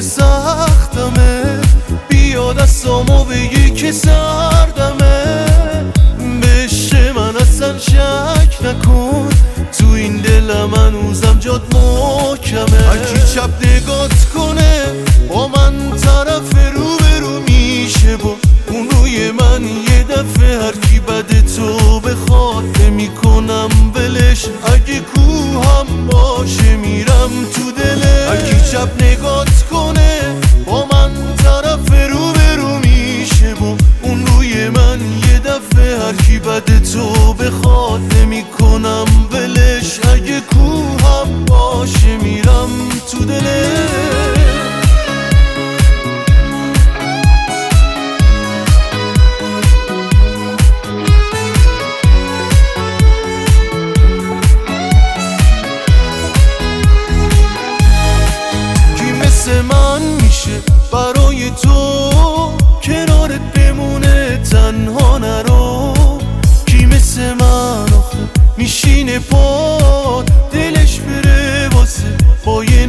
سختمه، بیا دستامو بگی که سردمه. به عشق من اصلا شک نکن، تو این دلم هنوزم جات محکمه. هرکی چپ نگات کنه با من طرف رو به رو میشه، با اون روی من یه دفعه. هرکی بد تو بخواد نمی‌کنم ولش، اگه کوهم باشه میرم تو دلش. هرکی چپ نگات کنه با من طرف رو به رو میشه، با اون روی من یه دفعه. هرکی بد تو بخواد نمی‌کنم ولش، اگه کوهم باشه میرم تو دلش. من میشه برای تو کنارت بمونه، تنها نرو. کی مثل من آخه میشینه پاد، دلش بره واسه با یه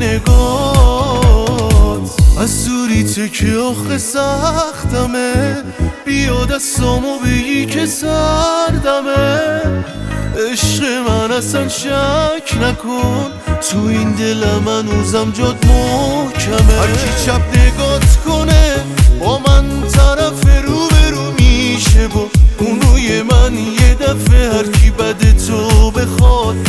نگات. از دوریته که آخه سختمه، بیا دستامو بگی که سردمه. عشق من اصلا شک نکن، تو این دلم هنوزم جات محکمه. هرکی چپ نگات کنه با من طرف رو به رو میشه، با اون روی من یه دفعه. هرکی بد تو بخواد